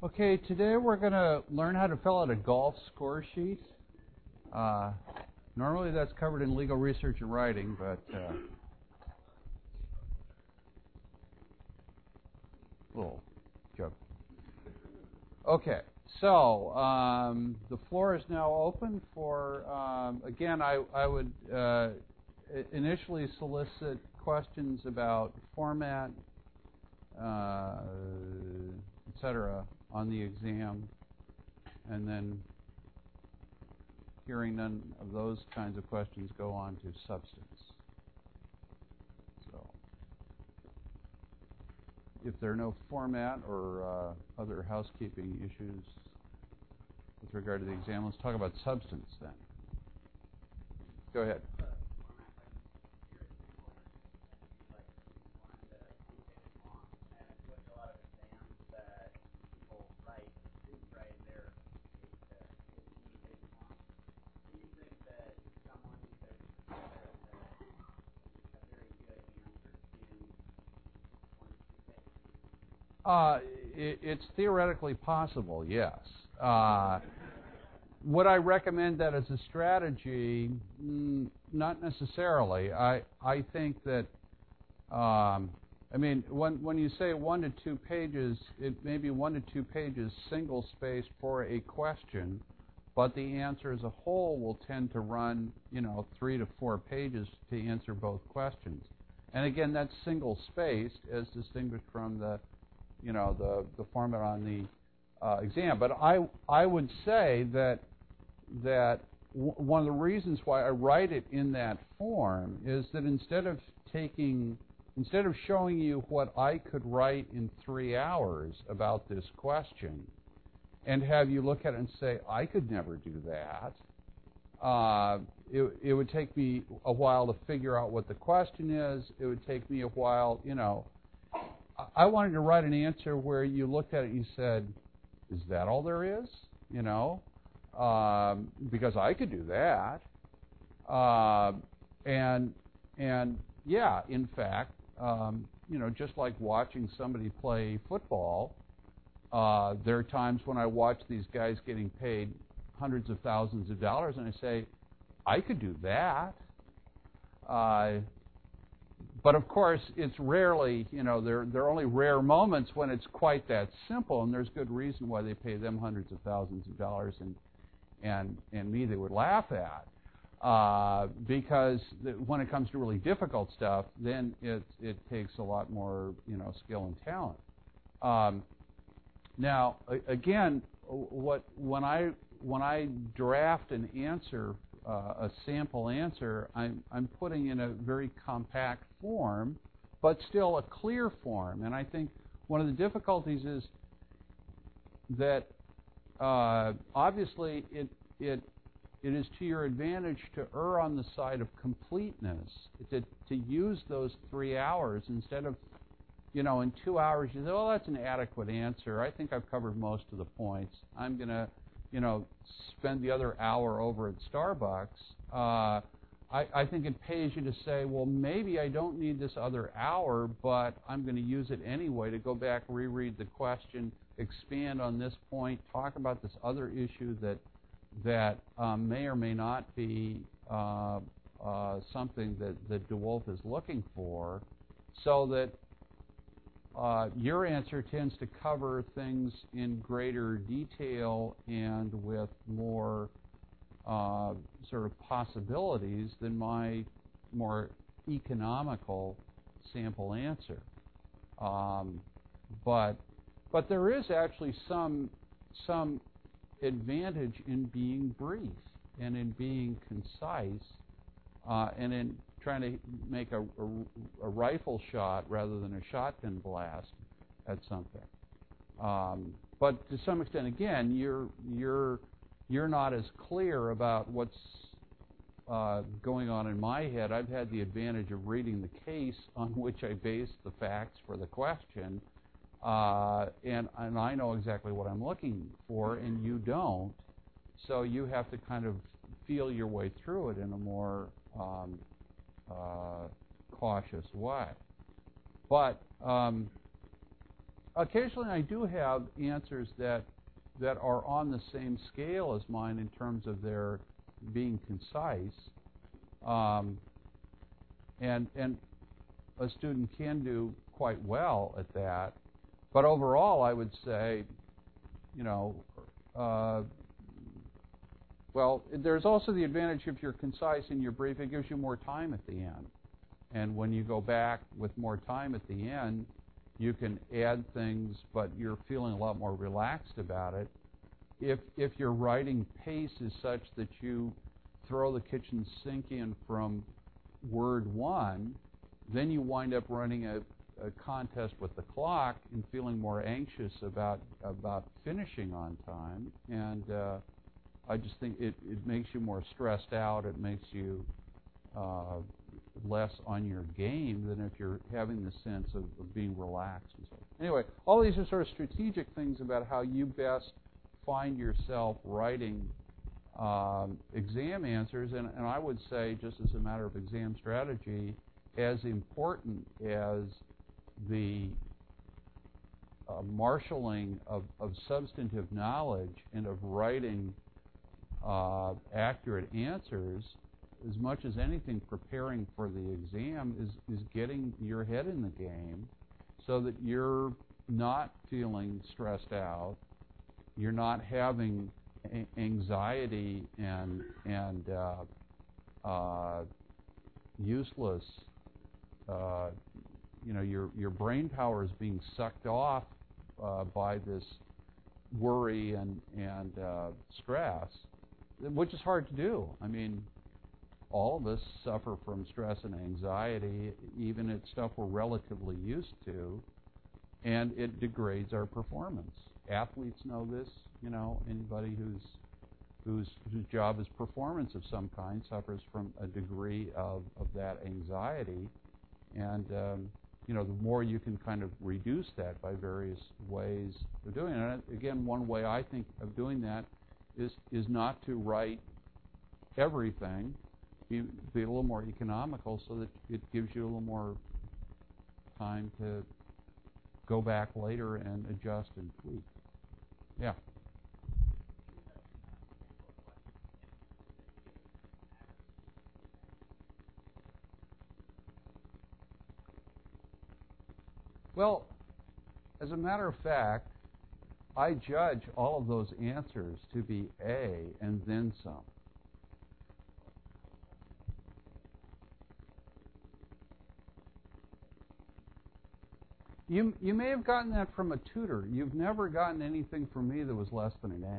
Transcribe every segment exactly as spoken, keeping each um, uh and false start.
Okay, today we're going to learn how to fill out a golf score sheet. Uh, normally that's covered in legal research and writing, but uh, little joke. Okay, so um, the floor is now open for, um, again, I, I would uh, initially solicit questions about format, uh, et cetera, on the exam, and then hearing none of those kinds of questions, go on to substance. So, if there are no format or uh, other housekeeping issues with regard to the exam, let's talk about substance then. Go ahead. Uh, it, it's theoretically possible, yes. Uh, would I recommend that as a strategy? Mm, not necessarily. I I think that, um, I mean, when when you say one to two pages, it may be one to two pages single spaced for a question, but the answer as a whole will tend to run, you know, three to four pages to answer both questions. And again, that's single spaced as distinguished from the you know, the, the format on the uh, exam. But I, I would say that, that w one of the reasons why I write it in that form is that instead of taking, instead of showing you what I could write in three hours about this question and have you look at it and say, I could never do that, uh, it, it would take me a while to figure out what the question is. It would take me a while, you know, I wanted to write an answer where you looked at it and you said, is that all there is? You know, um, because I could do that. Uh, and, and yeah, in fact, um, you know, just like watching somebody play football, uh, there are times when I watch these guys getting paid hundreds of thousands of dollars and I say, I could do that. Uh, But of course, it's rarely, you know, there, there are only rare moments when it's quite that simple, and there's good reason why they pay them hundreds of thousands of dollars and and and me they would laugh at, uh, because the, when it comes to really difficult stuff, then it it takes a lot more, you know, skill and talent. Um, now, again, what when I when I draft an answer. Uh, a sample answer, I'm, I'm putting in a very compact form, but still a clear form. And I think one of the difficulties is that uh, obviously it, it, it is to your advantage to err on the side of completeness, to, to use those three hours instead of, you know, in two hours you say, oh, that's an adequate answer. I think I've covered most of the points. I'm going to you know, spend the other hour over at Starbucks, uh, I, I think it pays you to say, well, maybe I don't need this other hour, but I'm going to use it anyway to go back, reread the question, expand on this point, talk about this other issue that that um, may or may not be uh, uh, something that, that DeWolf is looking for, so that Uh, your answer tends to cover things in greater detail and with more uh, sort of possibilities than my more economical sample answer. Um, but but there is actually some some advantage in being brief and in being concise uh, and in trying to make a, a, a rifle shot rather than a shotgun blast at something. Um, but to some extent, again, you're you're you're not as clear about what's uh, going on in my head. I've had the advantage of reading the case on which I base the facts for the question, uh, and and I know exactly what I'm looking for, and you don't. So you have to kind of feel your way through it in a more um, Uh, cautious way. But um, occasionally I do have answers that that are on the same scale as mine in terms of their being concise, um, and and a student can do quite well at that. But overall, I would say, you know, uh, well, there's also the advantage if you're concise in your brief, it gives you more time at the end. And when you go back with more time at the end, you can add things, but you're feeling a lot more relaxed about it. If if your writing pace is such that you throw the kitchen sink in from word one, then you wind up running a, a contest with the clock and feeling more anxious about about finishing on time. And uh, I just think it, it makes you more stressed out. It makes you uh, less on your game than if you're having the sense of, of being relaxed and so on. Anyway, all these are sort of strategic things about how you best find yourself writing um, exam answers, and, and I would say, just as a matter of exam strategy, as important as the uh, marshaling of, of substantive knowledge and of writing uh, accurate answers, as much as anything, preparing for the exam is, is getting your head in the game so that you're not feeling stressed out, you're not having a- anxiety and and uh, uh, useless, uh, you know, your your brain power is being sucked off uh, by this worry and and uh, stress, which is hard to do. I mean, all of us suffer from stress and anxiety, even at stuff we're relatively used to, and it degrades our performance. Athletes know this. You know, anybody who's whose whose job is performance of some kind suffers from a degree of, of that anxiety, and um, you know, the more you can kind of reduce that by various ways of doing it. And again, one way I think of doing that is is not to write everything. Be, be a little more economical so that it gives you a little more time to go back later and adjust and tweak. Yeah. Well, as a matter of fact, I judge all of those answers to be A and then some. You you may have gotten that from a tutor. You've never gotten anything from me that was less than an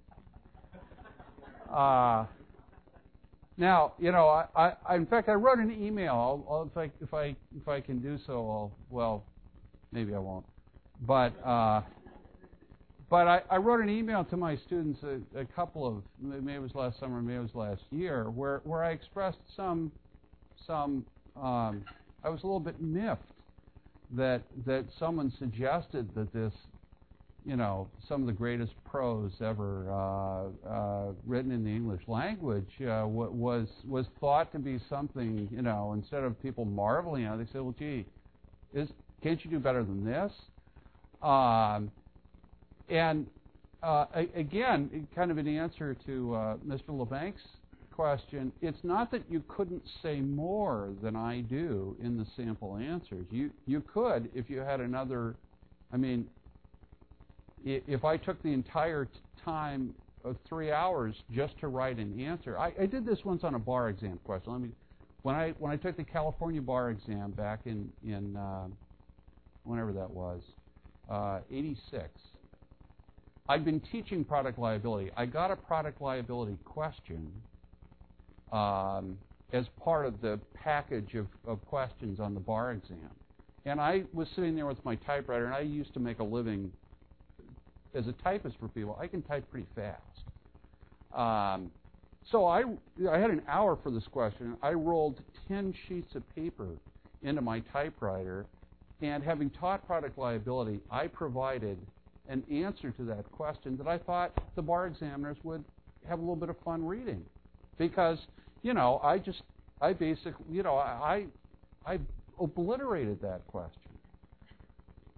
A. Uh, now, you know, I, I in fact I wrote an email. I'll, I'll, if I if I if I can do so, I'll, well, maybe I won't. But uh, but I, I wrote an email to my students a, a couple of, maybe it was last summer, maybe it was last year, where where I expressed some some um, I was a little bit miffed that that someone suggested that this, you know, some of the greatest prose ever uh, uh, written in the English language uh, was was thought to be something, you know, instead of people marveling at it, they say, well, gee, is can't you do better than this? Um, and uh, again, kind of an answer to uh, Mister LeBank's question, it's not that you couldn't say more than I do in the sample answers. You you could if you had another, I mean, if I took the entire time of three hours just to write an answer. I, I did this once on a bar exam question. Let me, when I when I took the California bar exam back in, in uh, whenever that was, uh, eighty-six, I'd been teaching product liability. I got a product liability question Um, as part of the package of, of questions on the bar exam. And I was sitting there with my typewriter, and I used to make a living as a typist for people. I can type pretty fast. Um, so I, I had an hour for this question. I rolled ten sheets of paper into my typewriter, and having taught product liability, I provided an answer to that question that I thought the bar examiners would have a little bit of fun reading. Because, you know, I just, I basically, you know, I, I obliterated that question.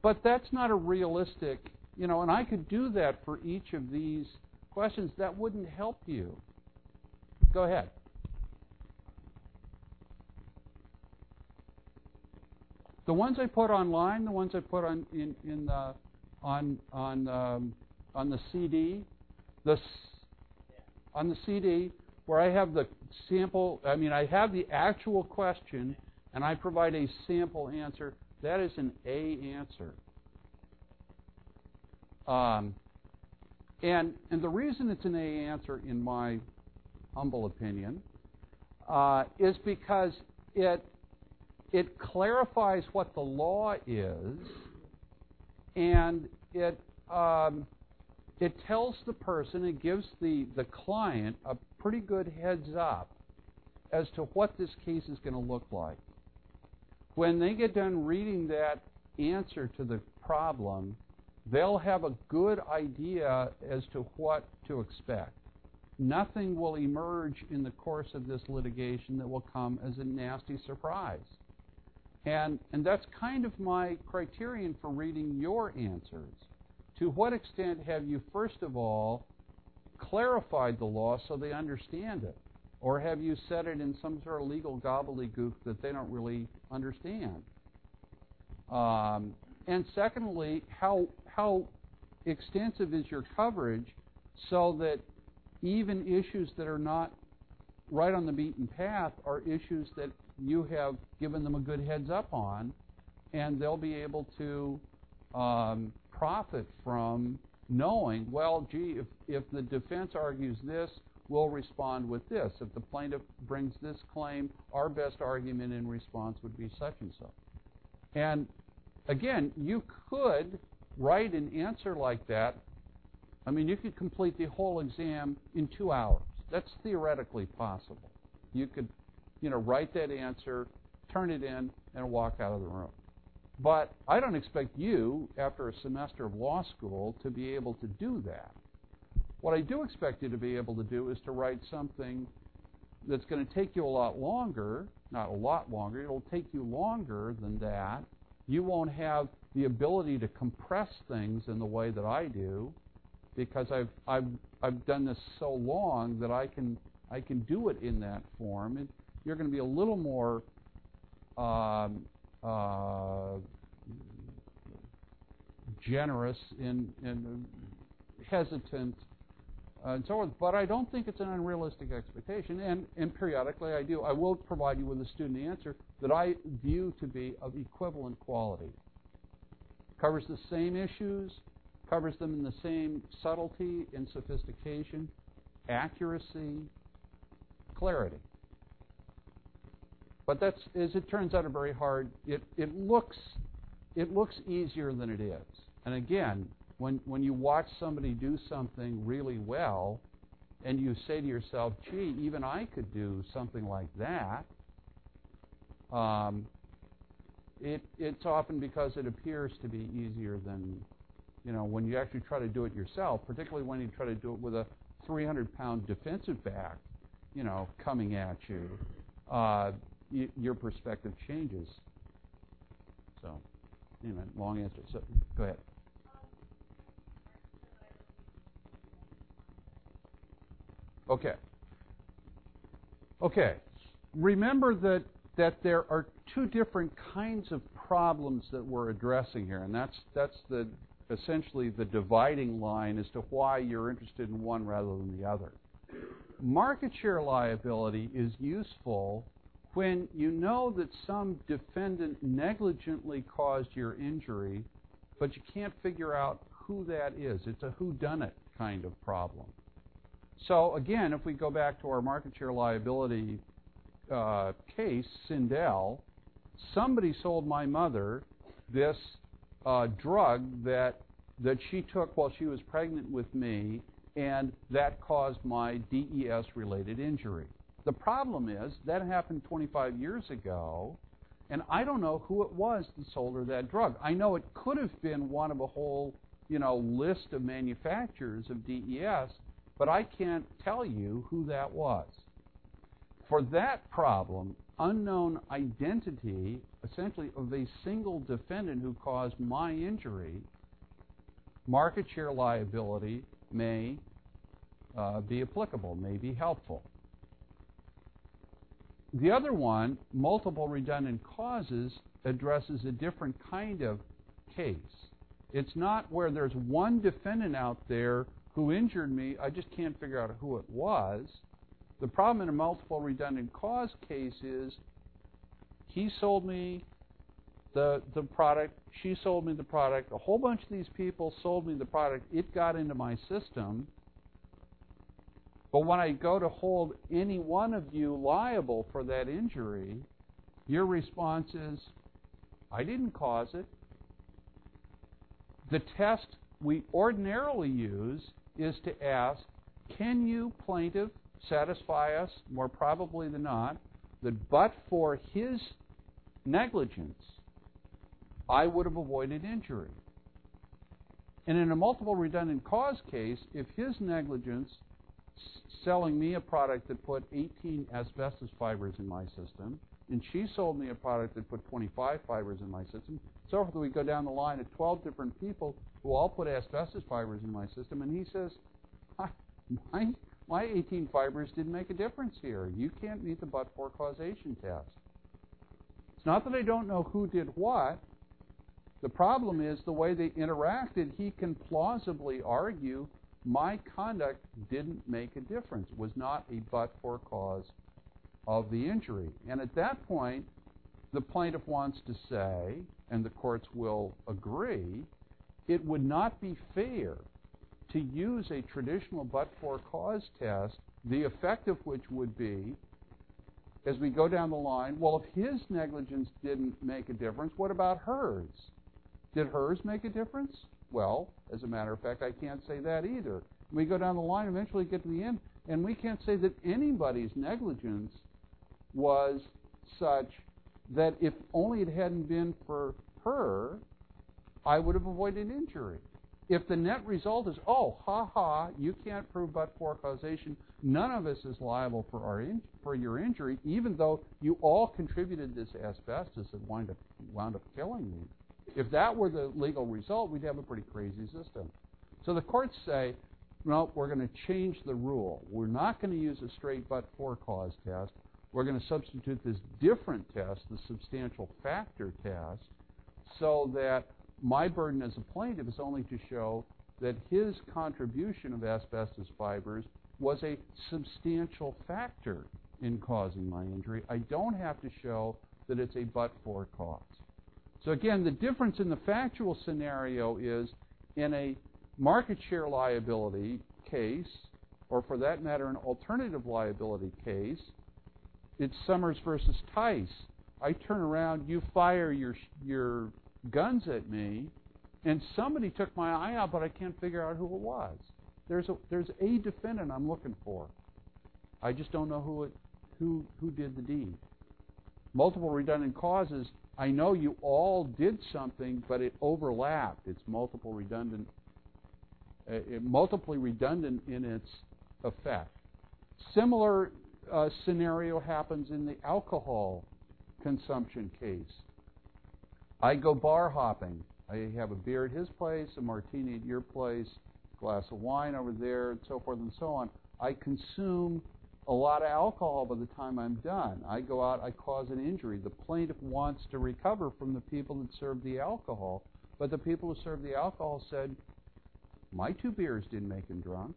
but that's not a realistic, you know, and I could do that for each of these questions. That wouldn't help you. Go ahead. The ones I put online, the ones I put on in in the on on um, on the C D, the s- on the C D where I have the sample. I mean, I have the actual question, and I provide a sample answer. That is an A answer. Um, and and the reason it's an A answer, in my humble opinion, uh, is because it it clarifies what the law is, and it um, it tells the person, it gives the, the client a pretty good heads up as to what this case is going to look like. When they get done reading that answer to the problem, they'll have a good idea as to what to expect. Nothing will emerge in the course of this litigation that will come as a nasty surprise. And, and that's kind of my criterion for reading your answers. To what extent have you, first of all, clarified the law so they understand it? Or have you said it in some sort of legal gobbledygook that they don't really understand? Um, and secondly, how, how extensive is your coverage so that even issues that are not right on the beaten path are issues that you have given them a good heads up on, and they'll be able to um, profit from knowing, well, gee, if, if the defense argues this, we'll respond with this. If the plaintiff brings this claim, our best argument in response would be such and so. And again, you could write an answer like that. I mean, you could complete the whole exam in two hours. That's theoretically possible. You could, you know, write that answer, turn it in, and walk out of the room. But I don't expect you, after a semester of law school, to be able to do that. What I do expect you to be able to do is to write something that's going to take you a lot longer, not a lot longer, it'll take you longer than that. You won't have the ability to compress things in the way that I do, because I've I've I've done this so long that I can I can do it in that form. And you're going to be a little more um, uh, generous in, in hesitant uh, and so forth. But I don't think it's an unrealistic expectation. And and periodically I do. I will provide you with a student answer that I view to be of equivalent quality. Covers the same issues, covers them in the same subtlety and sophistication, accuracy, clarity. But that's, as it turns out, a very hard. It it looks it looks easier than it is. And again, when when you watch somebody do something really well, and you say to yourself, "Gee, even I could do something like that." Um, it it's often because it appears to be easier than, you know, when you actually try to do it yourself, particularly when you try to do it with a three hundred pound defensive back, you know, coming at you, uh, y- your perspective changes. So, anyway, long answer. So, go ahead. Okay. Okay. Remember that that there are two different kinds of problems that we're addressing here, and that's that's the essentially the dividing line as to why you're interested in one rather than the other. Market share liability is useful when you know that some defendant negligently caused your injury, but you can't figure out who that is. It's a whodunit kind of problem. So again, if we go back to our market share liability uh, case, Sindel, somebody sold my mother this uh, drug that that she took while she was pregnant with me, and that caused my D E S-related injury. The problem is that happened twenty-five years ago, and I don't know who it was that sold her that drug. I know it could have been one of a whole, you know, list of manufacturers of D E S, but I can't tell you who that was. For that problem, unknown identity essentially of a single defendant who caused my injury, market share liability may uh, be applicable, may be helpful. The other one, multiple redundant causes, addresses a different kind of case. It's not where there's one defendant out there who injured me, I just can't figure out who it was. The problem in a multiple redundant cause case is he sold me the, the product, she sold me the product, a whole bunch of these people sold me the product, it got into my system. But when I go to hold any one of you liable for that injury, your response is, I didn't cause it. The test we ordinarily use is to ask, can you, plaintiff, satisfy us, more probably than not, that but for his negligence, I would have avoided injury. And in a multiple redundant cause case, if his negligence selling me a product that put eighteen asbestos fibers in my system, and she sold me a product that put twenty-five fibers in my system, so if we go down the line of twelve different people who all put asbestos fibers in my system, and he says, my, my eighteen fibers didn't make a difference here. You can't meet the but-for causation test. It's not that I don't know who did what. The problem is the way they interacted, he can plausibly argue my conduct didn't make a difference, was not a but-for cause of the injury. And at that point, the plaintiff wants to say, and the courts will agree, it would not be fair to use a traditional but-for cause test, the effect of which would be, as we go down the line, well, if his negligence didn't make a difference, what about hers? Did hers make a difference? Well, as a matter of fact, I can't say that either. We go down the line, eventually get to the end, and we can't say that anybody's negligence was such that if only it hadn't been for her, I would have avoided injury. If the net result is, oh, ha ha, you can't prove but-for causation, none of us is liable for our in- for your injury, even though you all contributed this asbestos that wound up, wound up killing me. If that were the legal result, we'd have a pretty crazy system. So the courts say, no, we're going to change the rule. We're not going to use a straight but-for cause test. We're going to substitute this different test, the substantial factor test, so that my burden as a plaintiff is only to show that his contribution of asbestos fibers was a substantial factor in causing my injury. I don't have to show that it's a but-for cause. So again, the difference in the factual scenario is in a market share liability case, or for that matter, an alternative liability case, it's Summers versus Tice. I turn around, you fire your your guns at me, and somebody took my eye out, but I can't figure out who it was. There's a there's a defendant I'm looking for. I just don't know who it who who did the deed. Multiple redundant causes, I know you all did something, but it overlapped. It's multiple redundant, uh, it, multiply redundant in its effect. Similar uh, scenario happens in the alcohol consumption case. I go bar hopping. I have a beer at his place, a martini at your place, a glass of wine over there, and so forth and so on. I consume a lot of alcohol by the time I'm done. I go out, I cause an injury. The plaintiff wants to recover from the people that served the alcohol, but the people who served the alcohol said, my two beers didn't make him drunk.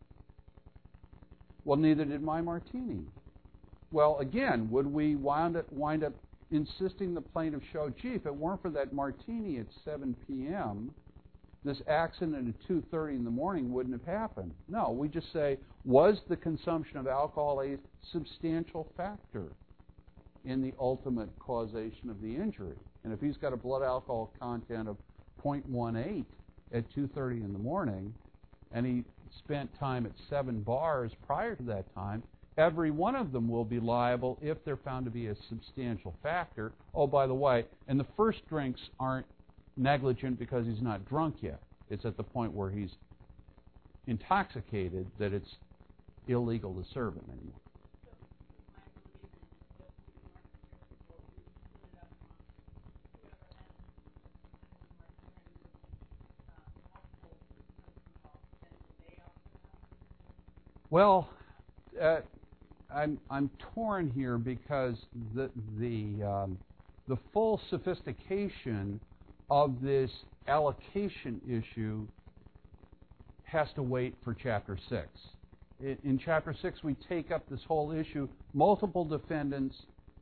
Well, neither did my martini. Well, again, would we wind up, wind up insisting the plaintiff show, gee, if it weren't for that martini at seven p.m., this accident at two thirty in the morning wouldn't have happened. No, we just say, was the consumption of alcohol a substantial factor in the ultimate causation of the injury? And if he's got a blood alcohol content of zero point one eight at two thirty in the morning, and he spent time at seven bars prior to that time, every one of them will be liable if they're found to be a substantial factor. Oh, by the way, and the first drinks aren't negligent because he's not drunk yet. It's at the point where he's intoxicated that it's illegal to serve him anymore. Well, uh, I'm I'm torn here because the the um, the full sophistication of this allocation issue has to wait for Chapter six. In, in Chapter six, we take up this whole issue. Multiple defendants.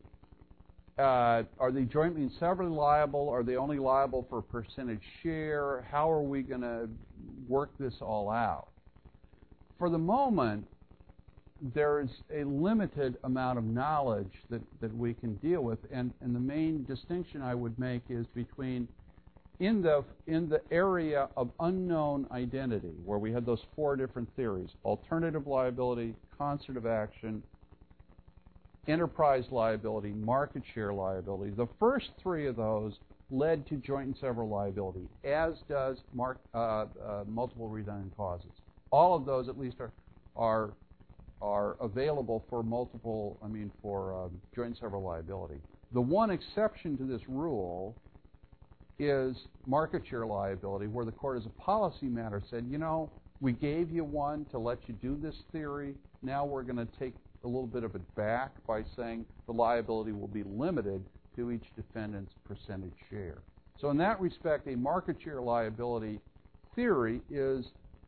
Uh, are they jointly and severally liable? Are they only liable for a percentage share? How are we going to work this all out? For the moment, there is a limited amount of knowledge that, that we can deal with, and, and the main distinction I would make is between in the in the area of unknown identity, where we had those four different theories: alternative liability, concert of action, enterprise liability, market share liability. The first three of those led to joint and several liability, as does mark, uh, uh, multiple redundant causes. All of those, at least, are are are available for multiple, I mean, for um, joint and several liability. The one exception to this rule is market share liability, where the court as a policy matter said, you know, we gave you one to let you do this theory. Now we're going to take a little bit of it back by saying the liability will be limited to each defendant's percentage share. So in that respect, a market share liability theory is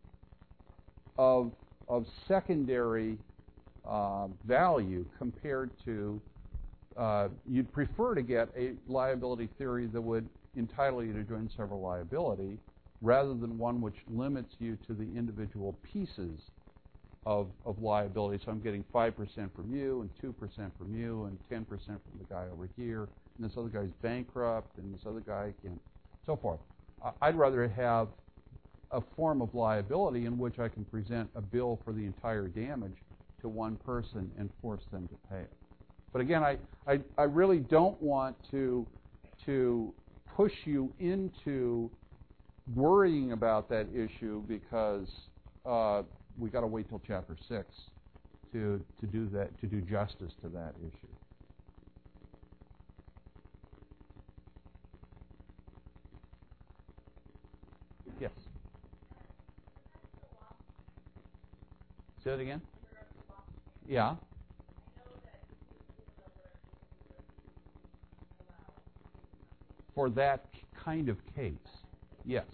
of of secondary uh, value compared to, uh, you'd prefer to get a liability theory that would entitle you to joint and several liability rather than one which limits you to the individual pieces of, of liability. So I'm getting five percent from you and two percent from you and ten percent from the guy over here, and this other guy's bankrupt and this other guy can't, so forth. I'd rather have a form of liability in which I can present a bill for the entire damage to one person and force them to pay it. But again, I, I, I really don't want to, to push you into worrying about that issue because uh, we got to wait till Chapter six to, to do that, to do justice to that issue. Yes. Say it again? Yeah. For that kind of case, yes.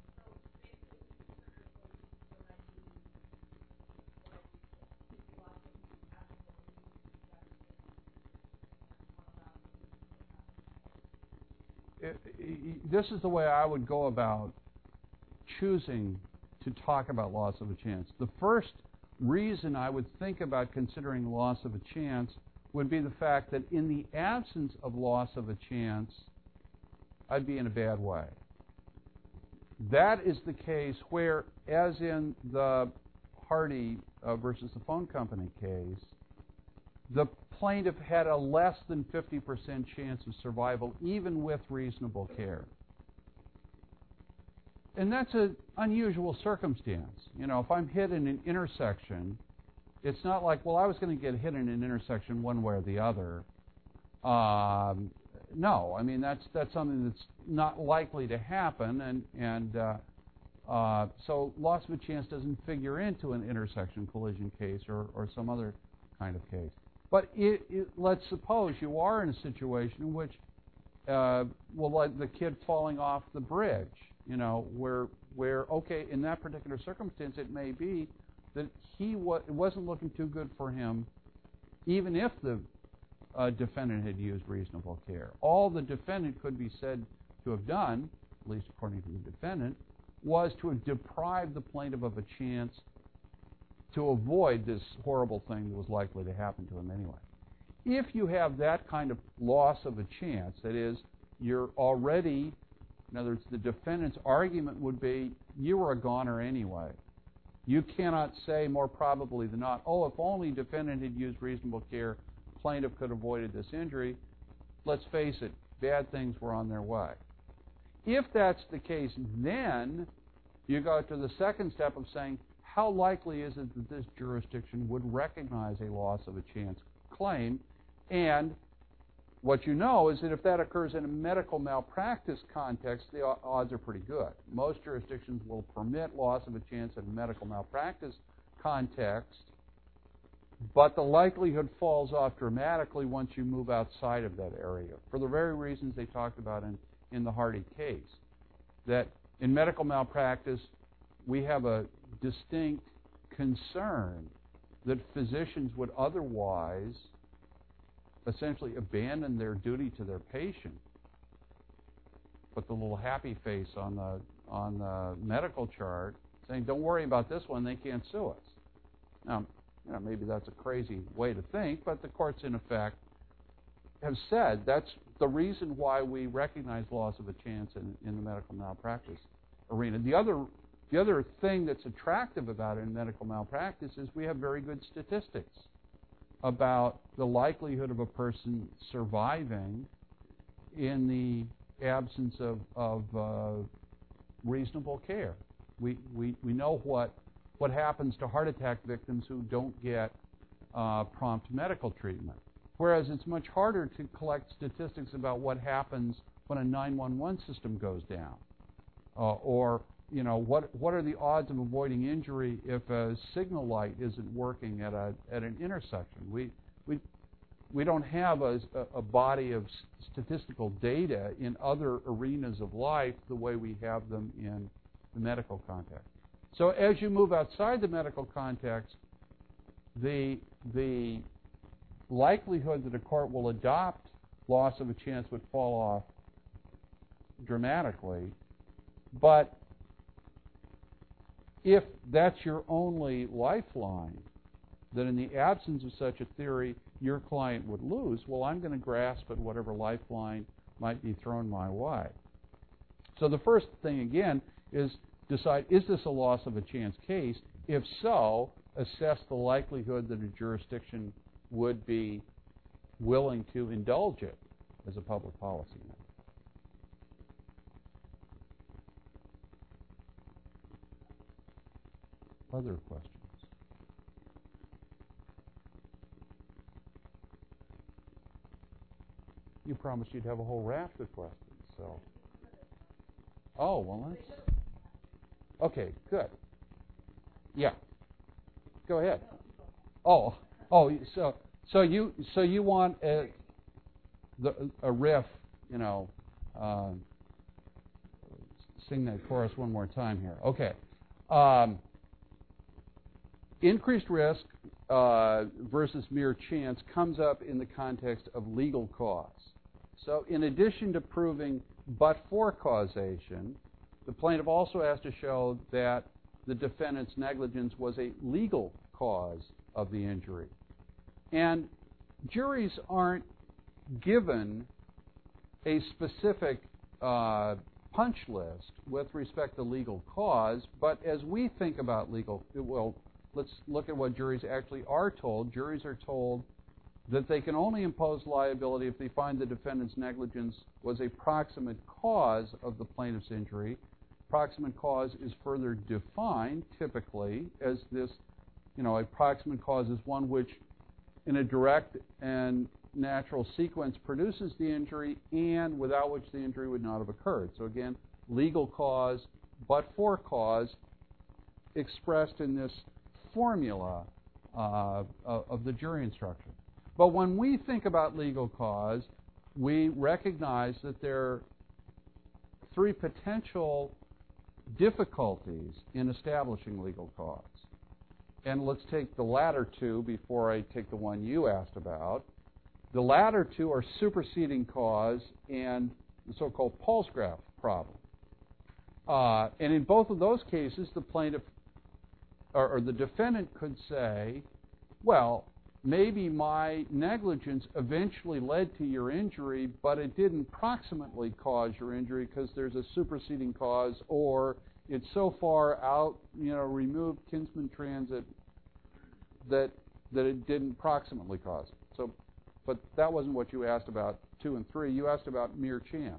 It, it, this is the way I would go about choosing to talk about loss of a chance. The first reason I would think about considering loss of a chance would be the fact that in the absence of loss of a chance, I'd be in a bad way. That is the case where, as in the Hardy uh, versus the phone company case, the plaintiff had a less than fifty percent chance of survival even with reasonable care. And that's an unusual circumstance. You know, if I'm hit in an intersection, it's not like, well, I was going to get hit in an intersection one way or the other. Um, no, I mean, that's that's something that's not likely to happen, and, and uh, uh, so loss of a chance doesn't figure into an intersection collision case or, or some other kind of case. But it, it, let's suppose you are in a situation in which, uh, well, like the kid falling off the bridge, you know, where, where okay, in that particular circumstance, it may be that he wa- it wasn't looking too good for him, even if the uh, defendant had used reasonable care. All the defendant could be said to have done, at least according to the defendant, was to have deprived the plaintiff of a chance to avoid this horrible thing that was likely to happen to him anyway. If you have that kind of loss of a chance, that is, you're already, in other words, the defendant's argument would be, you were a goner anyway. You cannot say more probably than not, oh, if only defendant had used reasonable care, plaintiff could have avoided this injury. Let's face it, bad things were on their way. If that's the case, then you go to the second step of saying, how likely is it that this jurisdiction would recognize a loss of a chance claim? And what you know is that if that occurs in a medical malpractice context, the odds are pretty good. Most jurisdictions will permit loss of a chance in a medical malpractice context but the likelihood falls off dramatically once you move outside of that area, for the very reasons they talked about in, in the Hardy case. That in medical malpractice, we have a distinct concern that physicians would otherwise essentially abandon their duty to their patient. Put the little happy face on the on the medical chart saying, don't worry about this one, they can't sue us. Now, you know, maybe that's a crazy way to think, but the courts, in effect, have said that's the reason why we recognize loss of a chance in, in the medical malpractice arena. The other, the other thing that's attractive about it in medical malpractice is we have very good statistics about the likelihood of a person surviving in the absence of, of uh, reasonable care. We, we, we know what, what happens to heart attack victims who don't get uh, prompt medical treatment. Whereas it's much harder to collect statistics about what happens when a nine one one system goes down. Uh, or, you know, what, what are the odds of avoiding injury if a signal light isn't working at, a, at an intersection? We, we, we don't have a, a body of statistical data in other arenas of life the way we have them in the medical context. So as you move outside the medical context, the, the likelihood that a court will adopt loss of a chance would fall off dramatically. But if that's your only lifeline, that in the absence of such a theory, your client would lose, well, I'm going to grasp at whatever lifeline might be thrown my way. So the first thing, again, is decide, is this a loss of a chance case? If so, assess the likelihood that a jurisdiction would be willing to indulge it as a public policy matter. Other questions? You promised you'd have a whole raft of questions, so. Oh, well, let's. Okay, good. Yeah. Go ahead. Oh, oh, so so you so you want a the a riff, you know, uh, sing that chorus one more time here. Okay. Um, increased risk uh, versus mere chance comes up in the context of legal cause. So in addition to proving but-for causation, the plaintiff also has to show that the defendant's negligence was a legal cause of the injury. And juries aren't given a specific uh, punch list with respect to legal cause, but as we think about legal, well, let's look at what juries actually are told. Juries are told that they can only impose liability if they find the defendant's negligence was a proximate cause of the plaintiff's injury. Proximate cause is further defined, typically, as this, you know, a proximate cause is one which, in a direct and natural sequence, produces the injury and without which the injury would not have occurred. So again, legal cause, but for cause, expressed in this formula uh, of the jury instruction. But when we think about legal cause, we recognize that there are three potential difficulties in establishing legal cause. And let's take the latter two before I take the one you asked about. The latter two are superseding cause and the so-called Pulsgraf problem. Uh, and in both of those cases, the plaintiff or, or the defendant could say, well, maybe my negligence eventually led to your injury, but it didn't proximately cause your injury because there's a superseding cause, or it's so far out, you know, removed kinsman transit that that it didn't proximately cause it. So, but that wasn't what you asked about two and three. You asked about mere chance.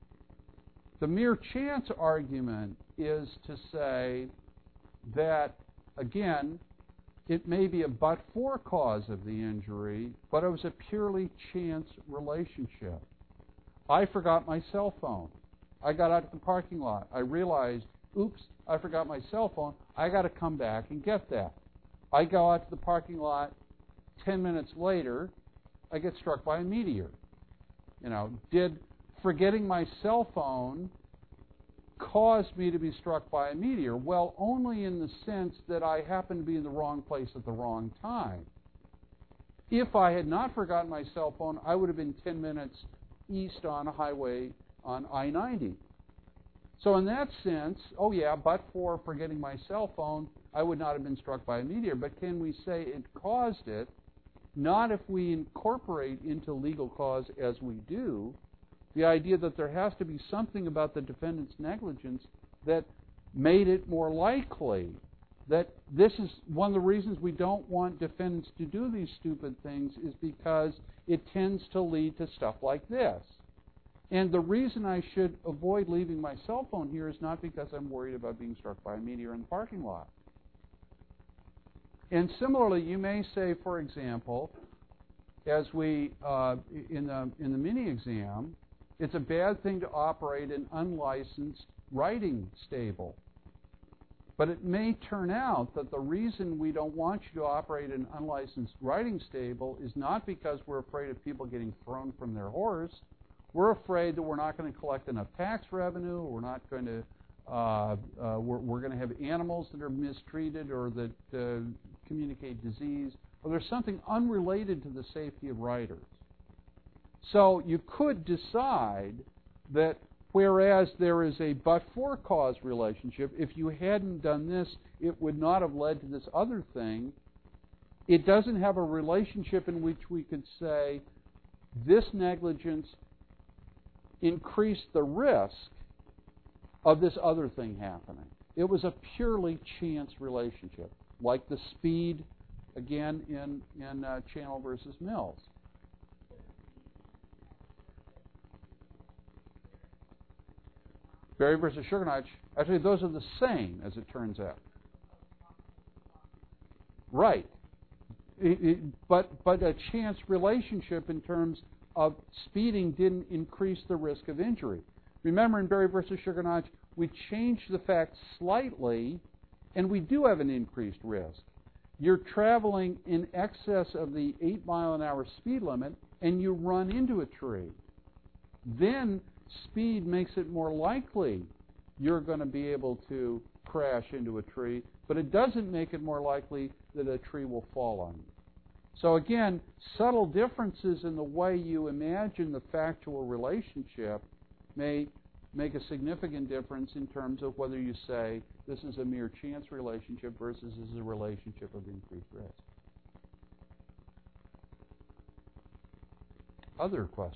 The mere chance argument is to say that, again, it may be a but-for cause of the injury, but it was a purely chance relationship. I forgot my cell phone. I got out of the parking lot. I realized, oops, I forgot my cell phone. I got to come back and get that. I go out to the parking lot. ten minutes later, I get struck by a meteor. You know, did forgetting my cell phone cause me to be struck by a meteor? Well, only in the sense that I happened to be in the wrong place at the wrong time. If I had not forgotten my cell phone, I would have been ten minutes east on a highway on I ninety. So in that sense, oh yeah, but for forgetting my cell phone, I would not have been struck by a meteor. But can we say it caused it? Not if we incorporate into legal cause, as we do, the idea that there has to be something about the defendant's negligence that made it more likely that this is one of the reasons we don't want defendants to do these stupid things, is because it tends to lead to stuff like this. And the reason I should avoid leaving my cell phone here is not because I'm worried about being struck by a meteor in the parking lot. And similarly, you may say, for example, as we uh, in the in the mini exam, it's a bad thing to operate an unlicensed writing stable. But it may turn out that the reason we don't want you to operate an unlicensed writing stable is not because we're afraid of people getting thrown from their horse. We're afraid that we're not going to collect enough tax revenue, or we're not going to, uh, uh, we're, we're going to have animals that are mistreated or that uh, communicate disease, or there's something unrelated to the safety of writers. So you could decide that whereas there is a but-for cause relationship, if you hadn't done this, it would not have led to this other thing. It doesn't have a relationship in which we could say this negligence increased the risk of this other thing happening. It was a purely chance relationship, like the speed, again, in, in uh, Channel versus Mills. Berry versus Sugar Notch, actually those are the same, as it turns out. Right. It, it, but, but a chance relationship in terms of speeding didn't increase the risk of injury. Remember, in Berry versus Sugar Notch, we changed the facts slightly, and we do have an increased risk. You're traveling in excess of the eight mile an hour speed limit, and you run into a tree. Then speed makes it more likely you're going to be able to crash into a tree, but it doesn't make it more likely that a tree will fall on you. So again, subtle differences in the way you imagine the factual relationship may make a significant difference in terms of whether you say this is a mere chance relationship versus this is a relationship of increased risk. Other questions?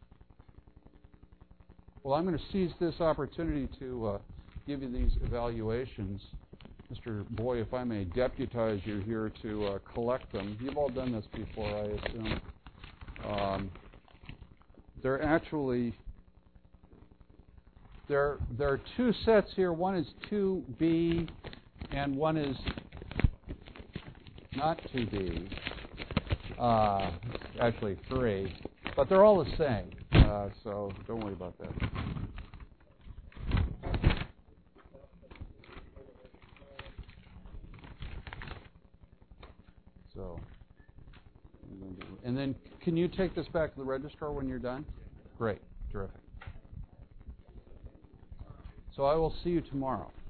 Well, I'm going to seize this opportunity to uh, give you these evaluations. Mister Boy, if I may deputize you here to uh, collect them. You've all done this before, I assume. Um, they're actually, there, there are two sets here. One is two B, and one is not two B. Uh, actually three. But they're all the same, uh, so don't worry about that. So, and then can you take this back to the registrar when you're done? Great, terrific. So I will see you tomorrow.